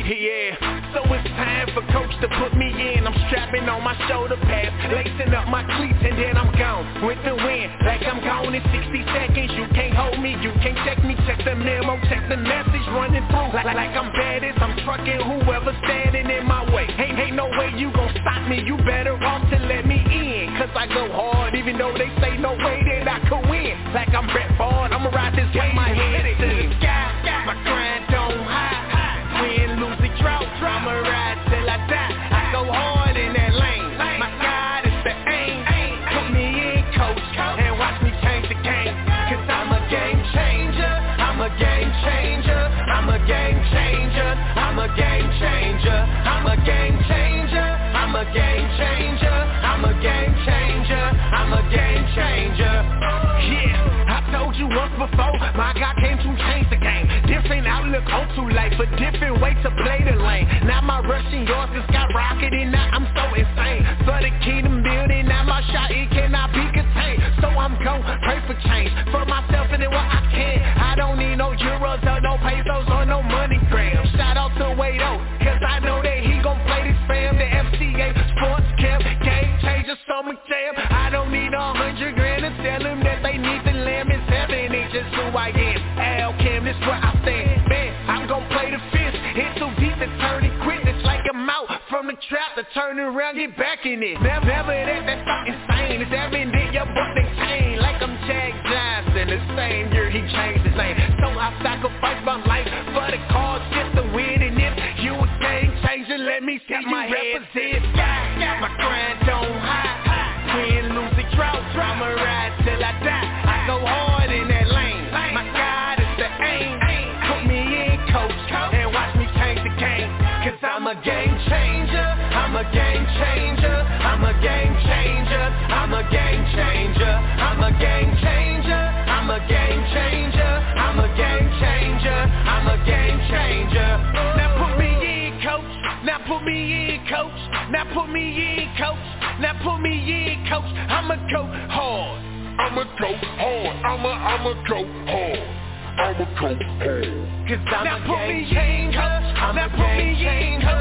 Yeah. So it's time for coach to put me in. I'm strapping on my shoulder pads, lacing up my cleats, and then I'm gone with the wind. Like I'm gone in sixty seconds. You can't hold me, you can't check me. Check the memo, check the message running through. Like, like I'm baddest, I'm trucking whoever standing in my way. Ain't, ain't no way you gon' stop me. You better off to let me in. Cause I go hard, even though they say no way that I could win. Like I'm Brett Ford, I'ma ride this way. My head to the sky, my grind on high. Win, lose, and drought. I'ma ride till I die. I go hard in that lane. My God is the aim. Put me in, coach, and watch me change the game. Cause I'm a game changer. I'm a game changer. I'm a game changer. I'm a game changer. I'm a game changer. I'm a game changer. I'm a game changer. I'm a game changer. Yeah, I told you once before, my God came to change the game. Different outlook on to life, a different way to play the lane. Now my rushing yards is skyrocketing, now I'm so insane. For the kingdom building, now my shot, it cannot be contained. So I'm gon' pray for change, for myself and then what I can. I don't need no euros or no pesos or no money grams. Shout out to Wado, cause I know that he gon' play this fam. The F C A Sports Camp, game changer, summer jam. I don't need a hundred grand to tell them that they need the lamb. It's heaven, it's just who I am. Al Cam, this where I stand. Man, I'm gon' play the fist. It's so deep to turn it quick. It's like I'm out from the trap to turn around, get back in it. Never, never that, that's not insane. It's evident your book they chain. Like I'm Jack Johnson, the same year he changed his name. So I sacrifice my life for the cause, just to win. And if you a game changer, let me see you represent. My grind on high, win, lose, and drought. I'ma ride till I die. I go hard in that lane. My God is the aim. Put me in, coach, and watch me change the game. Cause I'm a game changer. I'm a game changer. I'm a game changer. I'm a game changer. I'm a game changer. I'm a game changer. I'm a game changer. I'm a game changer. Now put me in, coach. Now put me in, coach. Now put me in, coach. Now put me in, coach. I'ma go hard. I'ma go hard. I'ma I'ma go hard. I'ma go hard. Cause I'm now a game changer. I'm a game changer.